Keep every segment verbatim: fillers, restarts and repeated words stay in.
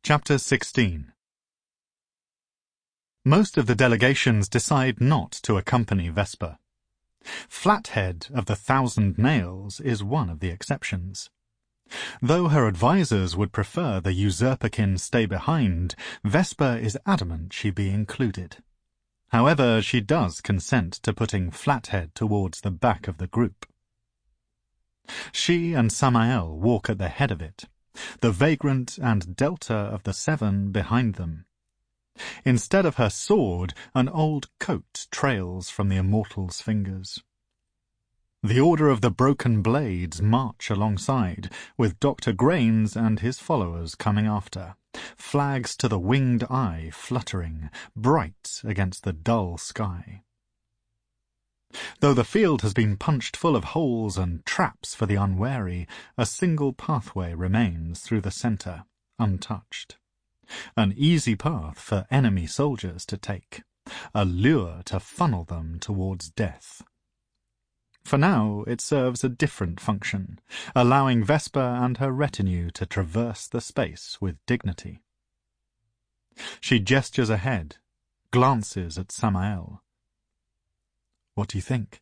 Chapter sixteen. Most of the delegations decide not to accompany Vesper. Flathead of the Thousand Nails is one of the exceptions. Though her advisers would prefer the usurperkin stay behind, Vesper is adamant she be included. However, she does consent to putting Flathead towards the back of the group. She and Samael walk at the head of it, the Vagrant and Delta of the Seven behind them. Instead of her sword, an old coat trails from the Immortal's fingers. The Order of the Broken Blades march alongside, with Doctor Grains and his followers coming after, flags to the winged eye fluttering, bright against the dull sky. Though the field has been punched full of holes and traps for the unwary, a single pathway remains through the centre, untouched. An easy path for enemy soldiers to take, a lure to funnel them towards death. For now it serves a different function, allowing Vesper and her retinue to traverse the space with dignity. She gestures ahead, glances at Samael. What do you think?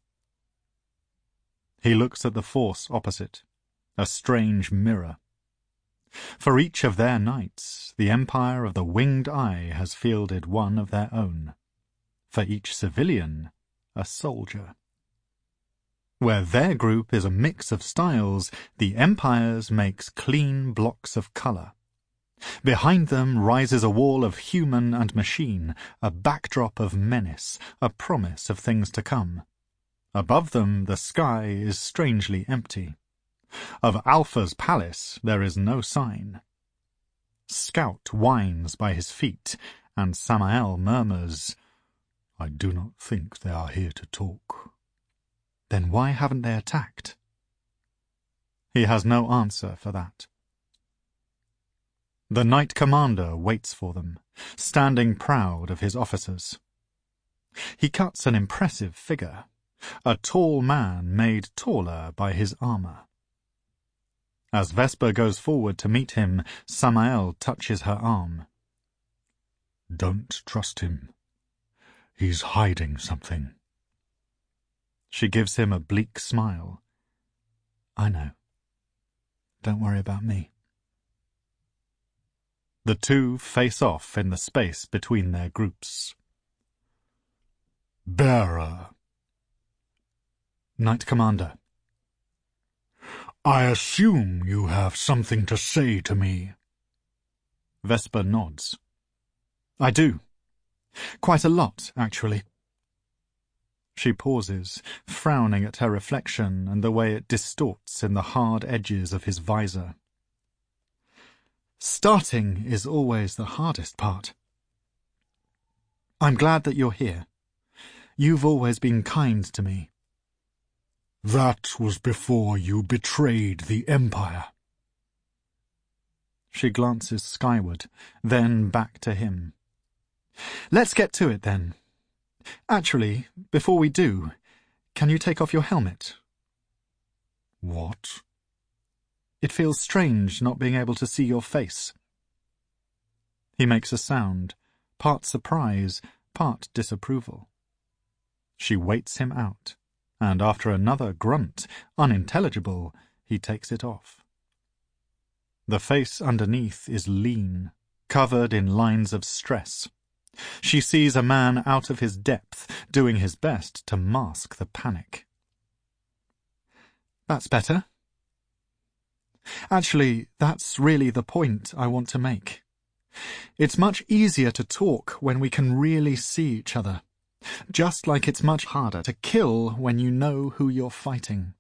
He looks at the force opposite, a strange mirror. For each of their knights, the Empire of the Winged Eye has fielded one of their own. For each civilian, a soldier. Where their group is a mix of styles, the Empire's makes clean blocks of colour. Behind them rises a wall of human and machine, a backdrop of menace, a promise of things to come. Above them the sky is strangely empty. Of Alpha's palace there is no sign. Scout whines by his feet, and Samael murmurs, "I do not think they are here to talk." Then why haven't they attacked? He has no answer for that. The Knight Commander waits for them, standing proud of his officers. He cuts an impressive figure, a tall man made taller by his armour. As Vesper goes forward to meet him, Samael touches her arm. "Don't trust him. He's hiding something." She gives him a bleak smile. "I know. Don't worry about me." The two face off in the space between their groups. "Bearer." "Knight Commander." "I assume you have something to say to me." Vesper nods. "I do. Quite a lot, actually." She pauses, frowning at her reflection and the way it distorts in the hard edges of his visor. "Starting is always the hardest part. I'm glad that you're here. You've always been kind to me." "That was before you betrayed the Empire." She glances skyward, then back to him. "Let's get to it, then. Actually, before we do, can you take off your helmet?" "What?" "It feels strange not being able to see your face." He makes a sound, part surprise, part disapproval. She waits him out, and after another grunt, unintelligible, he takes it off. The face underneath is lean, covered in lines of stress. She sees a man out of his depth, doing his best to mask the panic. "That's better. Actually, that's really the point I want to make. It's much easier to talk when we can really see each other, just like it's much harder to kill when you know who you're fighting."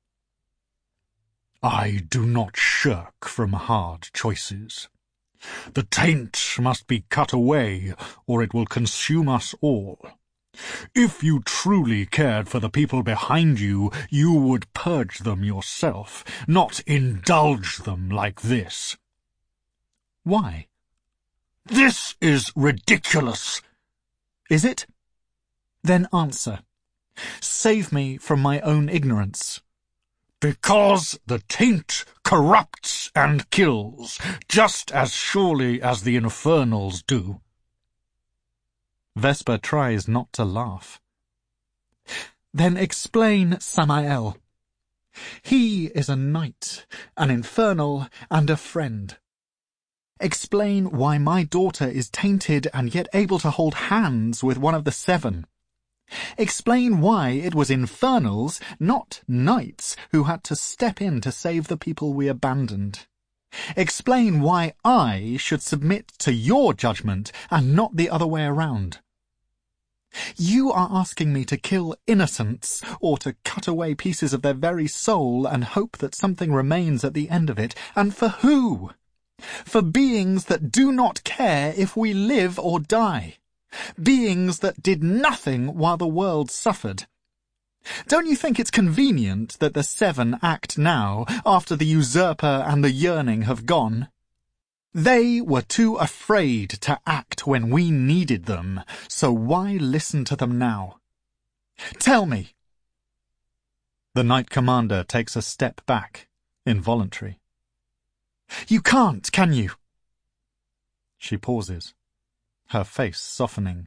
"I do not shirk from hard choices. The taint must be cut away, or it will consume us all. If you truly cared for the people behind you, you would purge them yourself, not indulge them like this." "Why?" "This is ridiculous." "Is it? Then answer. Save me from my own ignorance." Because the taint corrupts and kills, just as surely as the infernals do. Vesper tries not to laugh. Then explain Samael. He is a knight, an infernal, and a friend. Explain why my daughter is tainted and yet able to hold hands with one of the seven. Explain why it was infernals, not knights, who had to step in to save the people we abandoned. Explain why I should submit to your judgment and not the other way around. You are asking me to kill innocents, or to cut away pieces of their very soul and hope that something remains at the end of it. And for who? For beings that do not care if we live or die. Beings that did nothing while the world suffered. Don't you think it's convenient that the seven act now, after the usurper and the yearning have gone? They were too afraid to act when we needed them, so why listen to them now? Tell me. The Knight Commander takes a step back, involuntary. You can't, can you? She pauses, her face softening.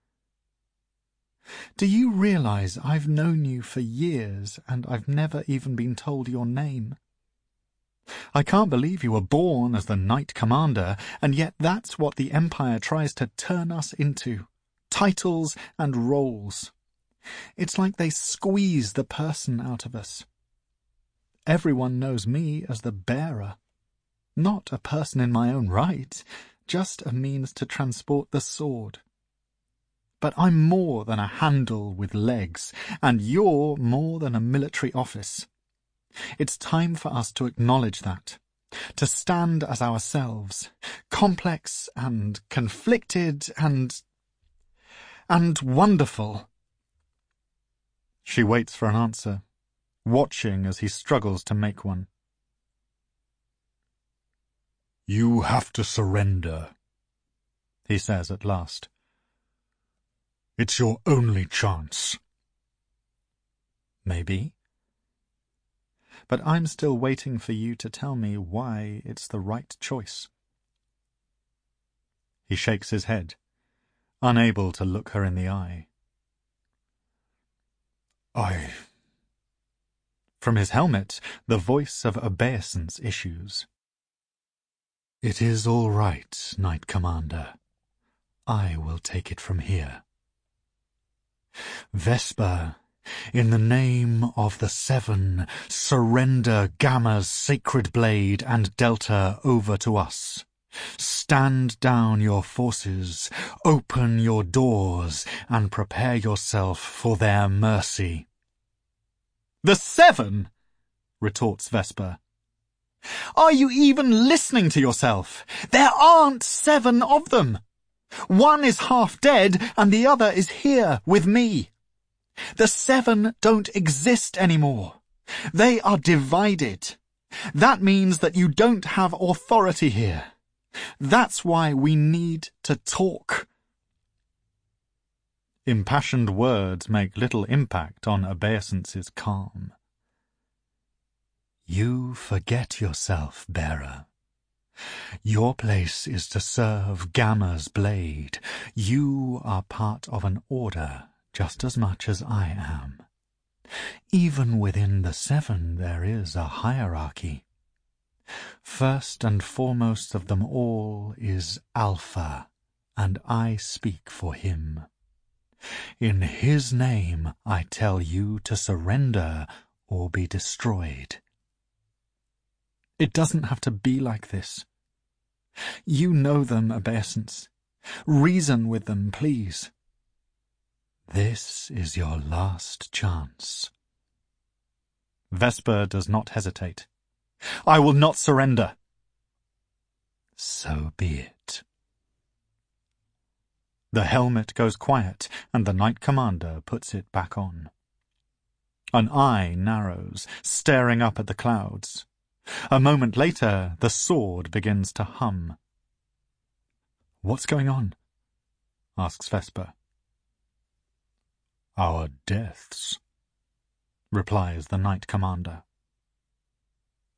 Do you realize I've known you for years and I've never even been told your name? I can't believe you were born as the Knight Commander, and yet that's what the Empire tries to turn us into. Titles and roles. It's like they squeeze the person out of us. Everyone knows me as the bearer. Not a person in my own right, just a means to transport the sword. But I'm more than a handle with legs, and you're more than a military office. It's time for us to acknowledge that, to stand as ourselves, complex and conflicted and... and wonderful. She waits for an answer, watching as he struggles to make one. You have to surrender, he says at last. It's your only chance. Maybe. But I'm still waiting for you to tell me why it's the right choice. He shakes his head, unable to look her in the eye. I... From his helmet, the voice of obeisance issues. It is all right, Knight Commander. I will take it from here. Vesper, in the name of the Seven, surrender Gamma's sacred blade and Delta over to us. Stand down your forces, open your doors, and prepare yourself for their mercy. The Seven? Retorts Vesper. Are you even listening to yourself? There aren't seven of them. One is half dead, and the other is here with me. The seven don't exist anymore. They are divided. That means that you don't have authority here. That's why we need to talk. Impassioned words make little impact on obeisance's calm. You forget yourself, bearer. Your place is to serve Gamma's blade. You are part of an order just as much as I am. Even within the Seven there is a hierarchy. First and foremost of them all is Alpha, and I speak for him. In his name I tell you to surrender or be destroyed. It doesn't have to be like this. You know them, obeisance. Reason with them, please. This is your last chance. Vesper does not hesitate. I will not surrender. So be it. The helmet goes quiet, and the Knight Commander puts it back on. An eye narrows, staring up at the clouds. A moment later, the sword begins to hum. What's going on? Asks Vesper. Our deaths, replies the Knight Commander.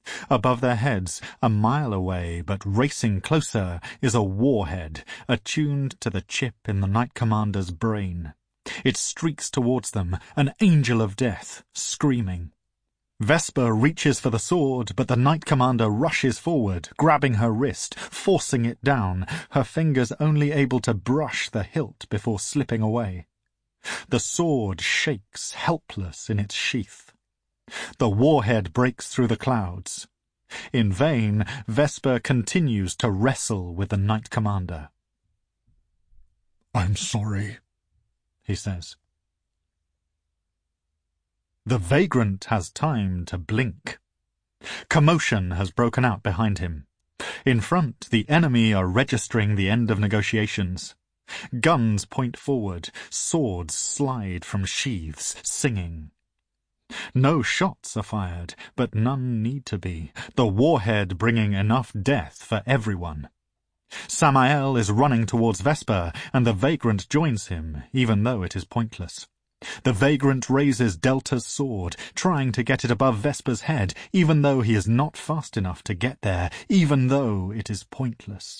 Above their heads, a mile away but racing closer, is a warhead, attuned to the chip in the Knight Commander's brain. It streaks towards them, an angel of death, screaming. Vesper reaches for the sword, but the Knight Commander rushes forward, grabbing her wrist, forcing it down, her fingers only able to brush the hilt before slipping away. The sword shakes, helpless in its sheath. The warhead breaks through the clouds. In vain, Vesper continues to wrestle with the Knight Commander. "I'm sorry," he says. The vagrant has time to blink. Commotion has broken out behind him. In front, the enemy are registering the end of negotiations. Guns point forward, swords slide from sheaths, singing. No shots are fired, but none need to be, the warhead bringing enough death for everyone. Samael is running towards Vesper, and the vagrant joins him, even though it is pointless. The vagrant raises Delta's sword, trying to get it above Vesper's head, even though he is not fast enough to get there, even though it is pointless.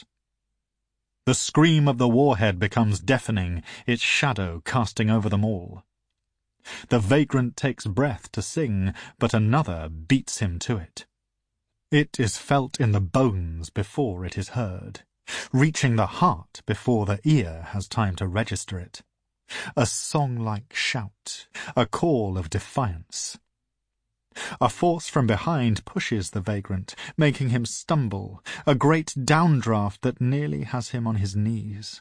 The scream of the warhead becomes deafening, its shadow casting over them all. The vagrant takes breath to sing, but another beats him to it. It is felt in the bones before it is heard, reaching the heart before the ear has time to register it. A song-like shout, a call of defiance. A force from behind pushes the vagrant, making him stumble, a great downdraft that nearly has him on his knees.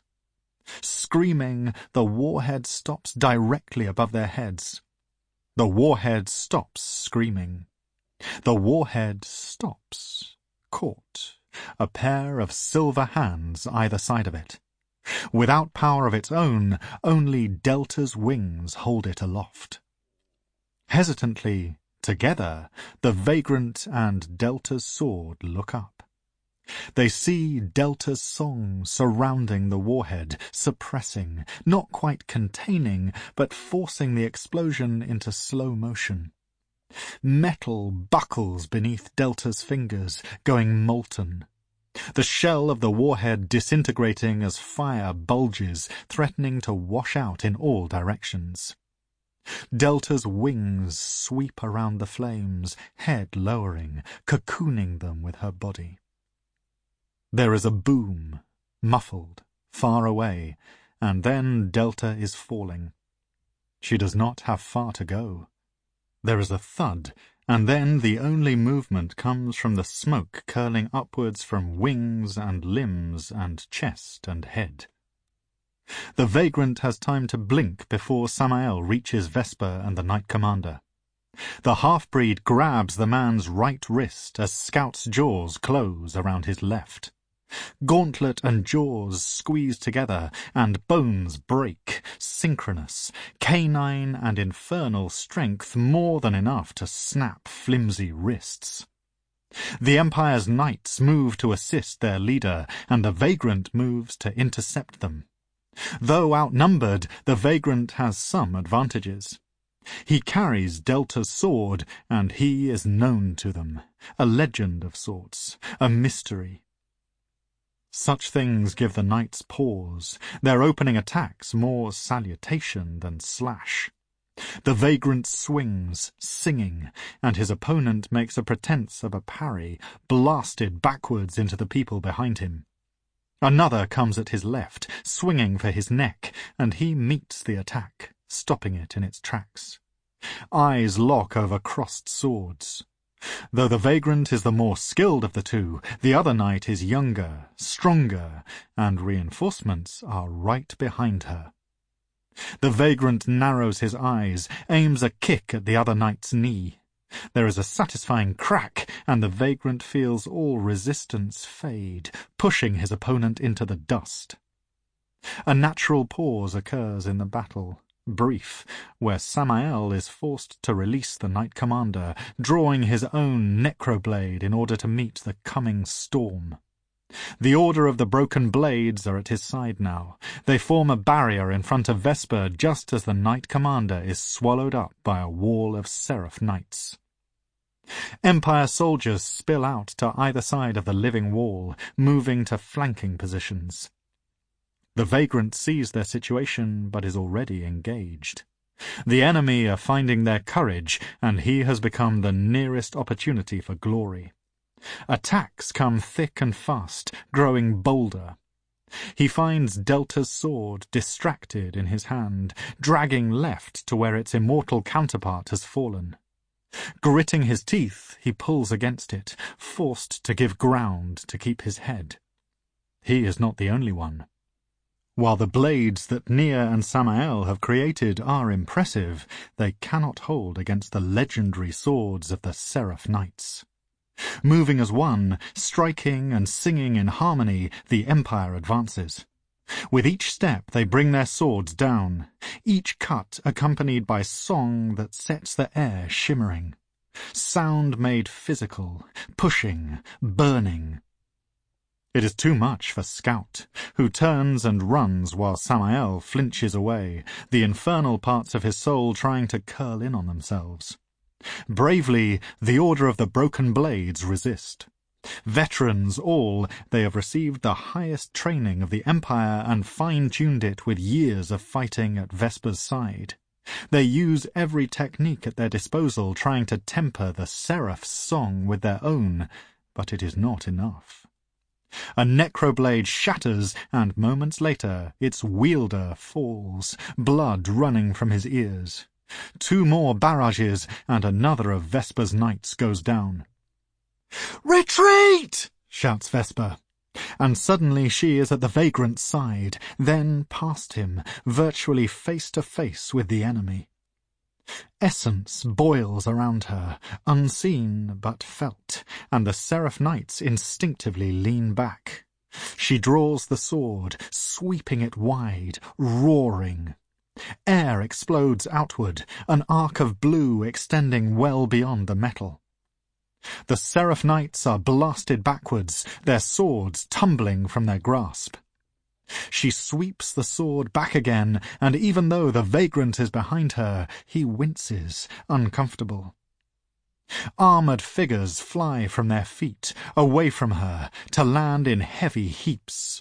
Screaming, the warhead stops directly above their heads. The warhead stops screaming. The warhead stops, caught, a pair of silver hands either side of it. Without power of its own, only Delta's wings hold it aloft. Hesitantly, together, the vagrant and Delta's sword look up. They see Delta's song surrounding the warhead, suppressing, not quite containing, but forcing the explosion into slow motion. Metal buckles beneath Delta's fingers, going molten. The shell of the warhead disintegrating as fire bulges, threatening to wash out in all directions. Delta's wings sweep around the flames, head lowering, cocooning them with her body. There is a boom, muffled, far away, and then Delta is falling. She does not have far to go. There is a thud, and then the only movement comes from the smoke curling upwards from wings and limbs and chest and head. The vagrant has time to blink before Samael reaches Vesper and the Knight Commander. The half-breed grabs the man's right wrist as Scout's jaws close around his left. Gauntlet and jaws squeeze together, and bones break, synchronous, canine and infernal strength more than enough to snap flimsy wrists. The Empire's knights move to assist their leader, and the vagrant moves to intercept them. Though outnumbered, the vagrant has some advantages. He carries Delta's sword, and he is known to them, a legend of sorts, a mystery. Such things give the knights pause, their opening attacks more salutation than slash. The vagrant swings, singing, and his opponent makes a pretense of a parry, blasted backwards into the people behind him. Another comes at his left, swinging for his neck, and he meets the attack, stopping it in its tracks. Eyes lock over crossed swords. Though the vagrant is the more skilled of the two, the other knight is younger, stronger, and reinforcements are right behind her. The vagrant narrows his eyes, aims a kick at the other knight's knee. There is a satisfying crack, and the vagrant feels all resistance fade, pushing his opponent into the dust. A natural pause occurs in the battle, brief, where Samael is forced to release the Knight Commander, drawing his own necroblade in order to meet the coming storm. The Order of the Broken Blades are at his side now. They form a barrier in front of Vesper just as the Knight Commander is swallowed up by a wall of Seraph Knights. Empire soldiers spill out to either side of the living wall, moving to flanking positions. The vagrant sees their situation but is already engaged. The enemy are finding their courage, and he has become the nearest opportunity for glory. Attacks come thick and fast, growing bolder. He finds Delta's sword distracted in his hand, dragging left to where its immortal counterpart has fallen. Gritting his teeth, he pulls against it, forced to give ground to keep his head. He is not the only one. While the blades that Nia and Samael have created are impressive, they cannot hold against the legendary swords of the Seraph Knights. Moving as one, striking and singing in harmony, the Empire advances. With each step they bring their swords down, each cut accompanied by song that sets the air shimmering. Sound made physical, pushing, burning. It is too much for Scout, who turns and runs while Samael flinches away, the infernal parts of his soul trying to curl in on themselves. Bravely, the Order of the Broken Blades resist. Veterans all, they have received the highest training of the Empire and fine-tuned it with years of fighting at Vesper's side. They use every technique at their disposal, trying to temper the Seraph's song with their own, but it is not enough. A necroblade shatters, and moments later its wielder falls, blood running from his ears. Two more barrages, and another of Vesper's knights goes down. "Retreat!" shouts Vesper, and suddenly she is at the vagrant's side, then past him, virtually face to face with the enemy. Essence boils around her, unseen but felt, and the Seraph Knights instinctively lean back. She draws the sword, sweeping it wide, roaring. Air explodes outward, an arc of blue extending well beyond the metal. The Seraph Knights are blasted backwards, their swords tumbling from their grasp. She sweeps the sword back again, and even though the vagrant is behind her, he winces, uncomfortable. Armoured figures fly from their feet, away from her, to land in heavy heaps.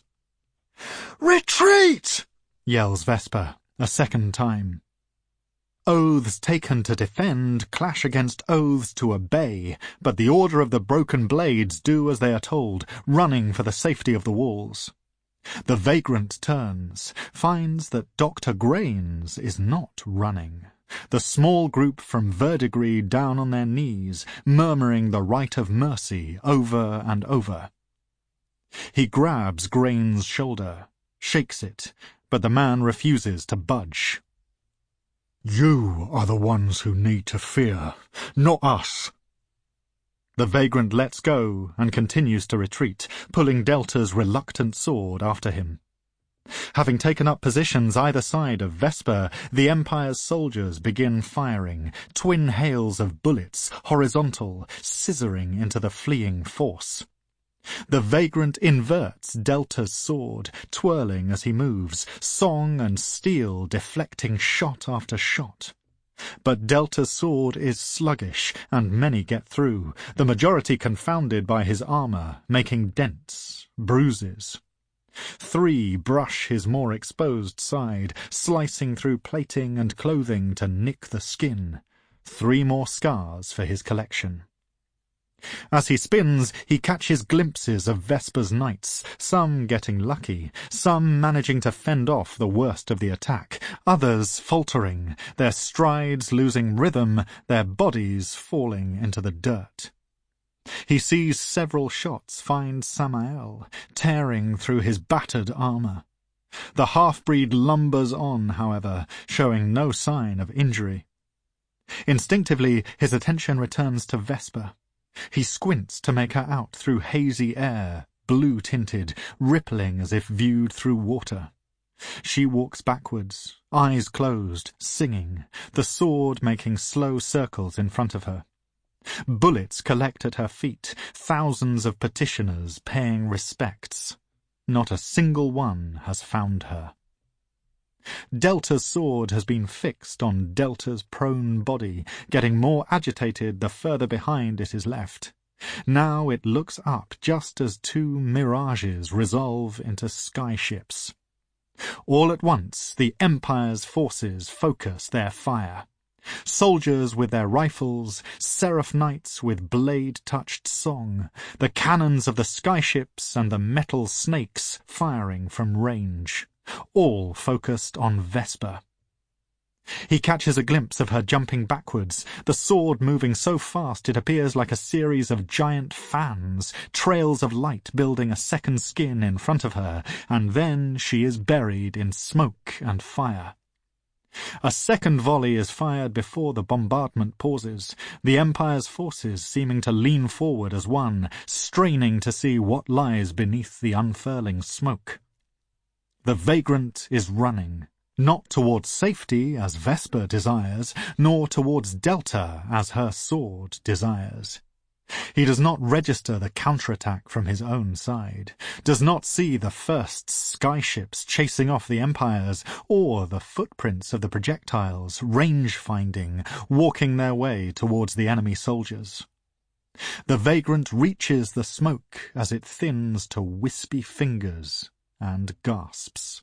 "Retreat!" yells Vesper, a second time. Oaths taken to defend clash against oaths to obey, but the Order of the Broken Blades do as they are told, running for the safety of the walls. The vagrant turns, finds that Doctor Grains is not running. The small group from Verdigris down on their knees, murmuring the rite of mercy over and over. He grabs Grains' shoulder, shakes it, but the man refuses to budge. "You are the ones who need to fear, not us." The vagrant lets go and continues to retreat, pulling Delta's reluctant sword after him. Having taken up positions either side of Vesper, the Empire's soldiers begin firing, twin hails of bullets, horizontal, scissoring into the fleeing force. The vagrant inverts Delta's sword, twirling as he moves, song and steel deflecting shot after shot. But Delta's sword is sluggish, and many get through, the majority confounded by his armour, making dents, bruises. Three brush his more exposed side, slicing through plating and clothing to nick the skin. Three more scars for his collection. As he spins, he catches glimpses of Vesper's knights, some getting lucky, some managing to fend off the worst of the attack, others faltering, their strides losing rhythm, their bodies falling into the dirt. He sees several shots find Samael, tearing through his battered armour. The half-breed lumbers on, however, showing no sign of injury. Instinctively, his attention returns to Vesper. He squints to make her out through hazy air, blue-tinted, rippling as if viewed through water. She walks backwards, eyes closed, singing, the sword making slow circles in front of her. Bullets collect at her feet, thousands of petitioners paying respects. Not a single one has found her. Delta's sword has been fixed on Delta's prone body, getting more agitated the further behind it is left. Now it looks up just as two mirages resolve into skyships. All at once the Empire's forces focus their fire. Soldiers with their rifles, seraph knights with blade-touched song, the cannons of the skyships and the metal snakes firing from range, all focused on Vesper. He catches a glimpse of her jumping backwards, the sword moving so fast it appears like a series of giant fans, trails of light building a second skin in front of her, and then she is buried in smoke and fire. A second volley is fired before the bombardment pauses, the Empire's forces seeming to lean forward as one, straining to see what lies beneath the unfurling smoke. The Vagrant is running, not towards safety as Vesper desires, nor towards Delta as her sword desires. He does not register the counterattack from his own side, does not see the first skyships chasing off the Empires, or the footprints of the projectiles, range-finding, walking their way towards the enemy soldiers. The Vagrant reaches the smoke as it thins to wispy fingers and gasps.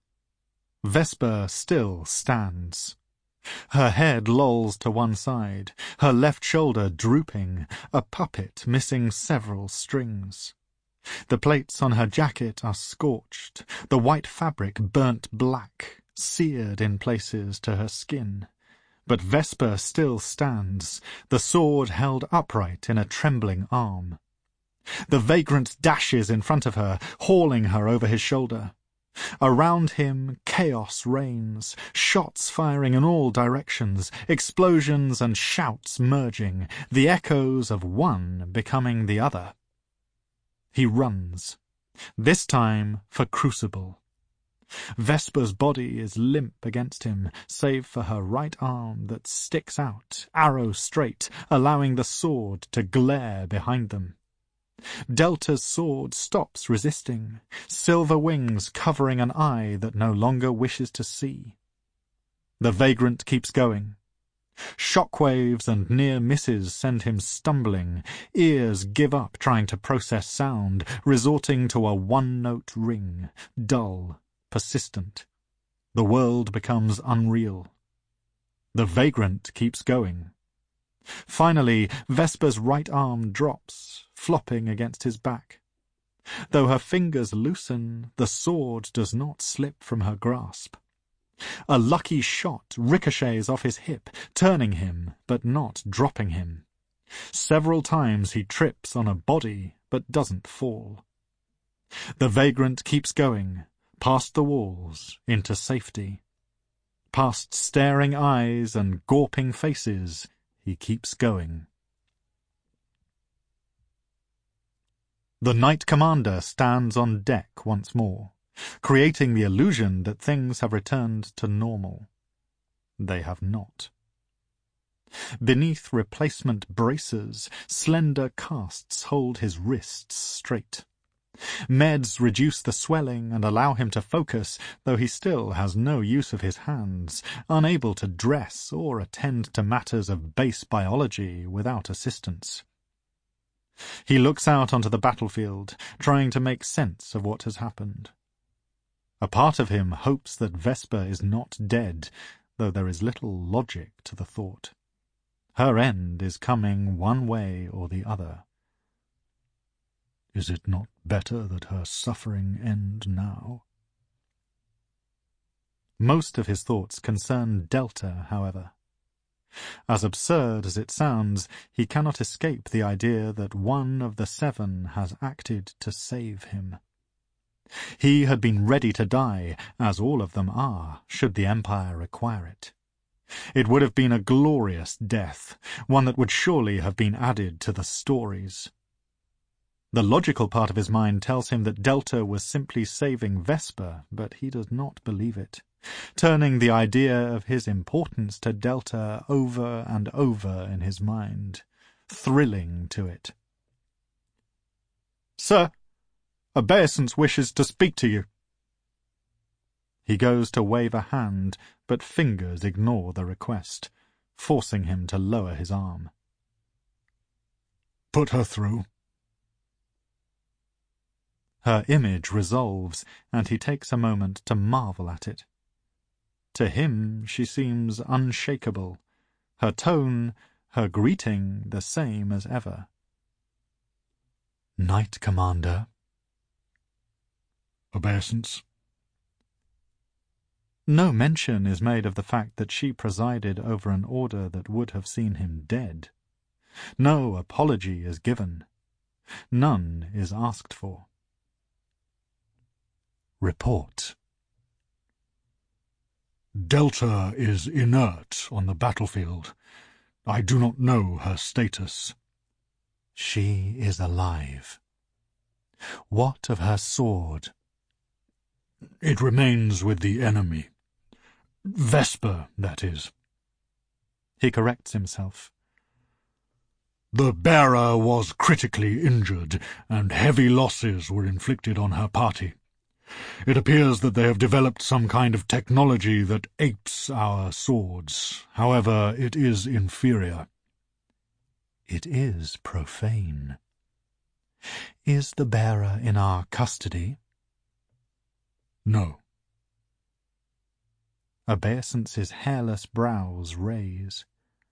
Vesper still stands. Her head lolls to one side, her left shoulder drooping, a puppet missing several strings. The plates on her jacket are scorched, the white fabric burnt black, seared in places to her skin. But Vesper still stands, the sword held upright in a trembling arm. The Vagrant dashes in front of her, hauling her over his shoulder. Around him chaos reigns, shots firing in all directions, explosions and shouts merging, the echoes of one becoming the other. He runs, this time for Crucible. Vesper's body is limp against him, save for her right arm that sticks out, arrow straight, allowing the sword to glare behind them. Delta's sword stops resisting, silver wings covering an eye that no longer wishes to see. The Vagrant keeps going. Shockwaves and near misses send him stumbling, ears give up trying to process sound, resorting to a one-note ring, dull, persistent. The world becomes unreal. The Vagrant keeps going. Finally, Vesper's right arm drops, flopping against his back. Though her fingers loosen, the sword does not slip from her grasp. A lucky shot ricochets off his hip, turning him, but not dropping him. Several times he trips on a body, but doesn't fall. The Vagrant keeps going, past the walls, into safety. Past staring eyes and gawping faces, he keeps going. The Knight Commander stands on deck once more, creating the illusion that things have returned to normal. They have not. Beneath replacement bracers, slender casts hold his wrists straight. Meds reduce the swelling and allow him to focus, though he still has no use of his hands, unable to dress or attend to matters of base biology without assistance. He looks out onto the battlefield, trying to make sense of what has happened. A part of him hopes that Vesper is not dead, though there is little logic to the thought. Her end is coming one way or the other. Is it not better that her suffering end now? Most of his thoughts concern Delta, however. As absurd as it sounds, he cannot escape the idea that one of the seven has acted to save him. He had been ready to die, as all of them are, should the Empire require it. It would have been a glorious death, one that would surely have been added to the stories. The logical part of his mind tells him that Delta was simply saving Vesper, but he does not believe it, turning the idea of his importance to Delta over and over in his mind, thrilling to it. "Sir, obeisance wishes to speak to you." He goes to wave a hand, but fingers ignore the request, forcing him to lower his arm. Put her through. Her image resolves, and he takes a moment to marvel at it. To him she seems unshakable, her tone, her greeting the same as ever. Knight Commander. Obeisance. No mention is made of the fact that she presided over an order that would have seen him dead. No apology is given. None is asked for. Report. Delta is inert on the battlefield. I do not know her status. She is alive. What of her sword? It remains with the enemy. Vesper, that is. He corrects himself. The bearer was critically injured, and heavy losses were inflicted on her party. It appears that they have developed some kind of technology that apes our swords. However, it is inferior. It is profane. Is the bearer in our custody? No. Obeisance's hairless brows raise.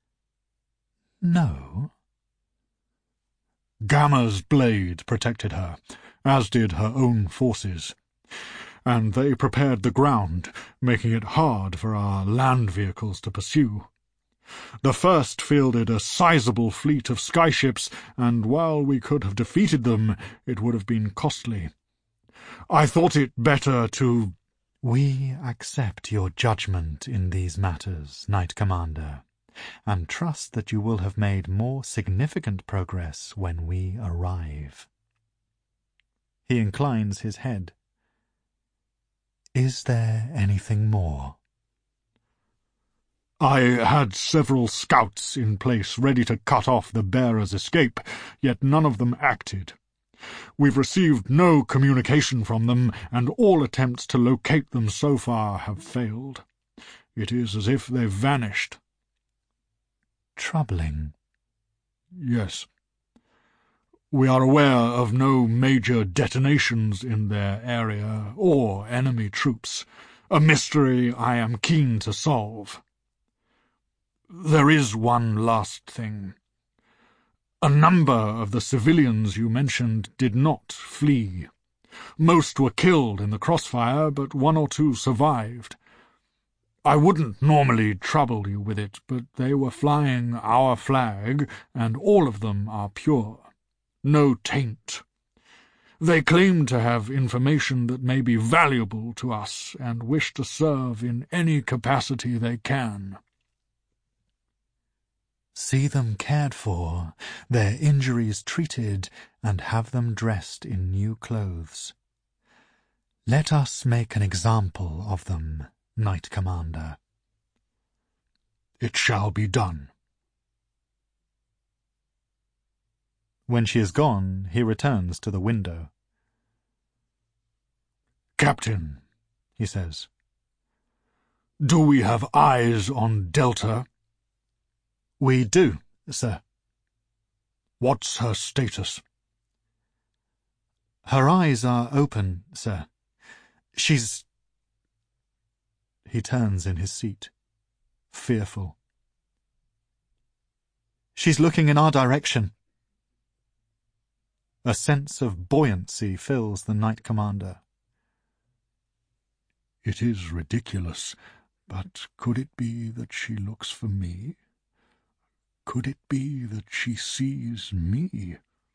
No? Gamma's blade protected her, as did her own forces, and they prepared the ground, making it hard for our land vehicles to pursue. The first fielded a sizable fleet of skyships, and while we could have defeated them, it would have been costly. I thought it better to— We accept your judgment in these matters, Knight Commander, and trust that you will have made more significant progress when we arrive. He inclines his head. Is there anything more? I had several scouts in place ready to cut off the bearer's escape, yet none of them acted. We've received no communication from them, and all attempts to locate them so far have failed. It is as if they've vanished. Troubling. Yes. We are aware of no major detonations in their area or enemy troops, a mystery I am keen to solve. There is one last thing. A number of the civilians you mentioned did not flee. Most were killed in the crossfire, but one or two survived. I wouldn't normally trouble you with it, but they were flying our flag, and all of them are pure. No taint. They claim to have information that may be valuable to us, and wish to serve in any capacity they can. See them cared for, their injuries treated, and have them dressed in new clothes. Let us make an example of them, Knight Commander. It shall be done. When she is gone, he returns to the window. Captain, he says. Do we have eyes on Delta? We do, sir. What's her status? Her eyes are open, sir. She's... He turns in his seat, fearful. She's looking in our direction. A sense of buoyancy fills the Knight Commander. It is ridiculous, but could it be that she looks for me? Could it be that she sees me?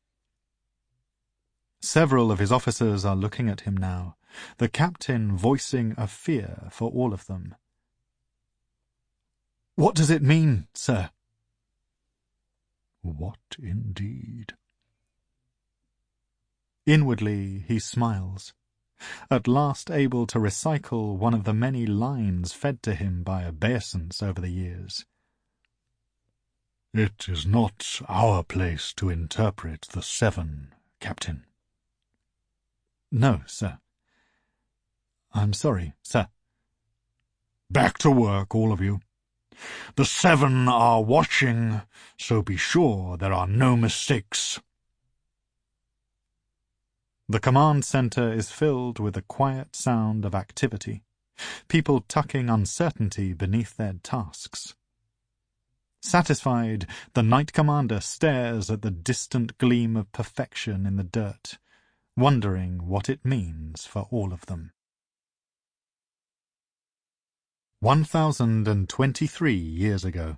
Several of his officers are looking at him now, the captain voicing a fear for all of them. What does it mean, sir? What indeed? Inwardly he smiles, at last able to recycle one of the many lines fed to him by obeisance over the years. It is not our place to interpret the Seven, Captain. No, sir. I'm sorry, sir. Back to work, all of you. The Seven are watching, so be sure there are no mistakes. The command center is filled with the quiet sound of activity, people tucking uncertainty beneath their tasks. Satisfied, the Knight Commander stares at the distant gleam of perfection in the dirt, wondering what it means for all of them. One thousand and twenty-three years ago.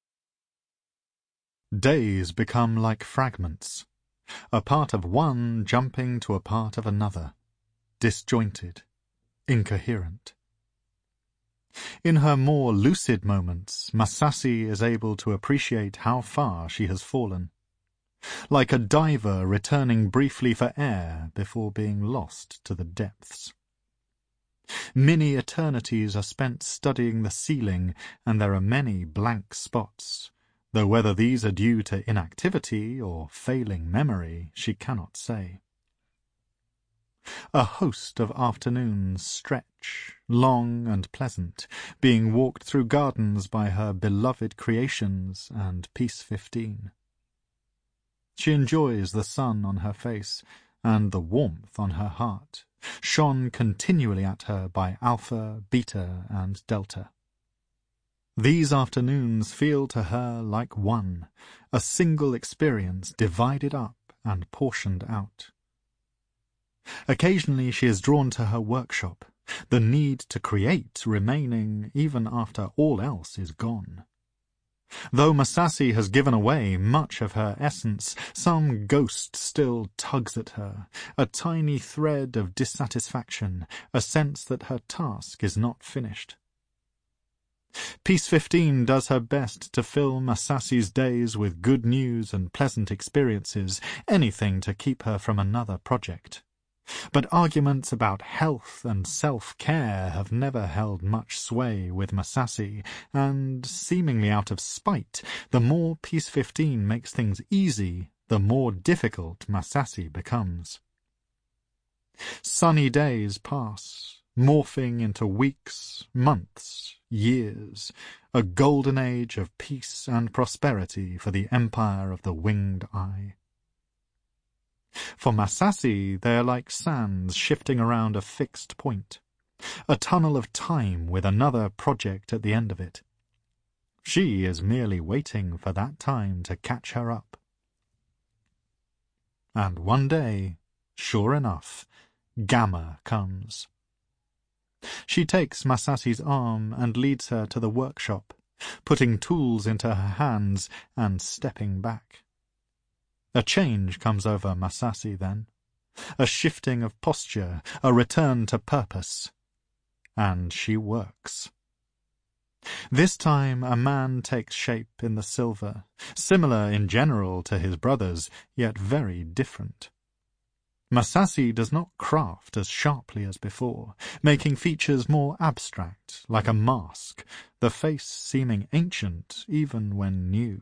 Days become like fragments, a part of one jumping to a part of another, disjointed, incoherent. In her more lucid moments, Masashi is able to appreciate how far she has fallen, like a diver returning briefly for air before being lost to the depths. Many eternities are spent studying the ceiling, and there are many blank spots, though whether these are due to inactivity or failing memory, she cannot say. A host of afternoons stretch, long and pleasant, being walked through gardens by her beloved creations and Peace fifteen. She enjoys the sun on her face and the warmth on her heart, shone continually at her by Alpha, Beta, and Delta. These afternoons feel to her like one, a single experience divided up and portioned out. Occasionally she is drawn to her workshop, the need to create remaining even after all else is gone. Though Masashi has given away much of her essence, some ghost still tugs at her, a tiny thread of dissatisfaction, a sense that her task is not finished. Peace fifteen does her best to fill Masashi's days with good news and pleasant experiences, anything to keep her from another project. But arguments about health and self-care have never held much sway with Masashi, and, seemingly out of spite, the more Peace fifteen makes things easy, the more difficult Masashi becomes. Sunny days pass, morphing into weeks, months, years, a golden age of peace and prosperity for the empire of the Winged Eye. For Masashi, they are like sands shifting around a fixed point, a tunnel of time with another project at the end of it. She is merely waiting for that time to catch her up. And one day, sure enough, Gamma comes. She takes Masashi's arm and leads her to the workshop, putting tools into her hands and stepping back. A change comes over Masashi then, a shifting of posture, a return to purpose. And she works. This time a man takes shape in the silver, similar in general to his brothers, yet very different. Masashi does not craft as sharply as before, making features more abstract, like a mask, the face seeming ancient even when new.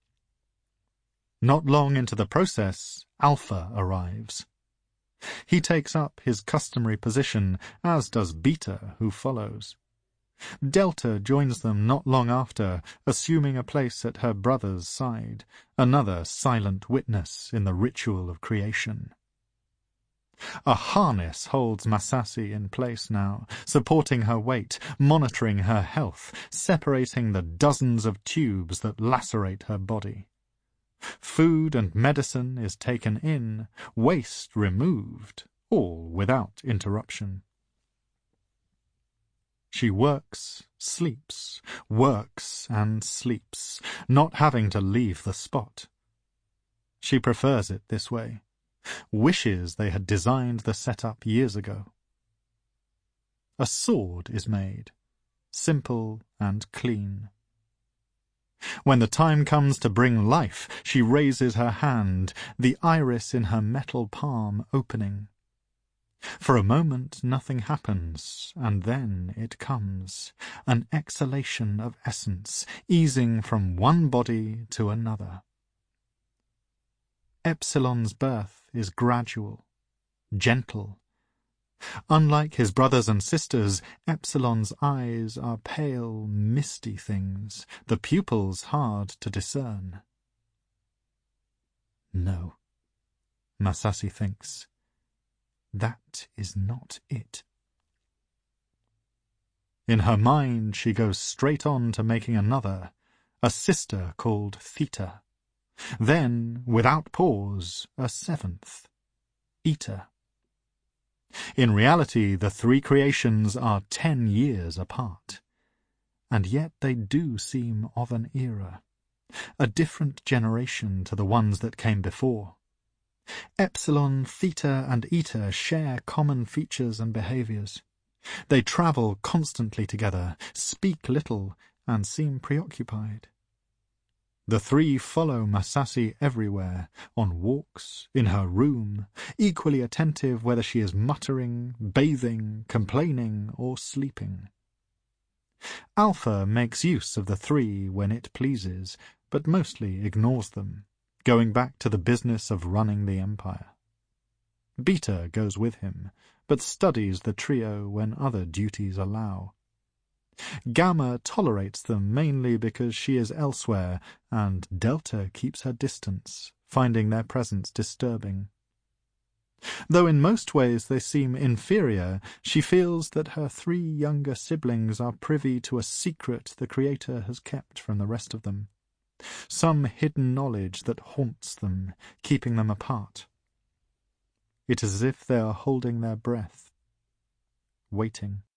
Not long into the process, Alpha arrives. He takes up his customary position, as does Beta, who follows. Delta joins them not long after, assuming a place at her brother's side, another silent witness in the ritual of creation. A harness holds Masashi in place now, supporting her weight, monitoring her health, separating the dozens of tubes that lacerate her body. Food and medicine is taken in, waste removed, all without interruption. She works, sleeps, works and sleeps, not having to leave the spot. She prefers it this way, wishes they had designed the setup years ago. A sword is made, simple and clean. When the time comes to bring life, she raises her hand, the iris in her metal palm opening. For a moment nothing happens, and then it comes, an exhalation of essence, easing from one body to another. Epsilon's birth is gradual, gentle, Unlike his brothers and sisters, Epsilon's eyes are pale, misty things, the pupils hard to discern. No, Masashi thinks. That is not it. In her mind, she goes straight on to making another, a sister called Theta. Then, without pause, a seventh, Eta. In reality, the three creations are ten years apart, and yet they do seem of an era, a different generation to the ones that came before. Epsilon, Theta, and Eta share common features and behaviors. They travel constantly together, speak little, and seem preoccupied. The three follow Masashi everywhere, on walks, in her room, equally attentive whether she is muttering, bathing, complaining, or sleeping. Alpha makes use of the three when it pleases, but mostly ignores them, going back to the business of running the empire. Beta goes with him, but studies the trio when other duties allow. Gamma tolerates them mainly because she is elsewhere, and Delta keeps her distance, finding their presence disturbing. Though in most ways they seem inferior, she feels that her three younger siblings are privy to a secret the Creator has kept from the rest of them, some hidden knowledge that haunts them, keeping them apart. It is as if they are holding their breath, waiting.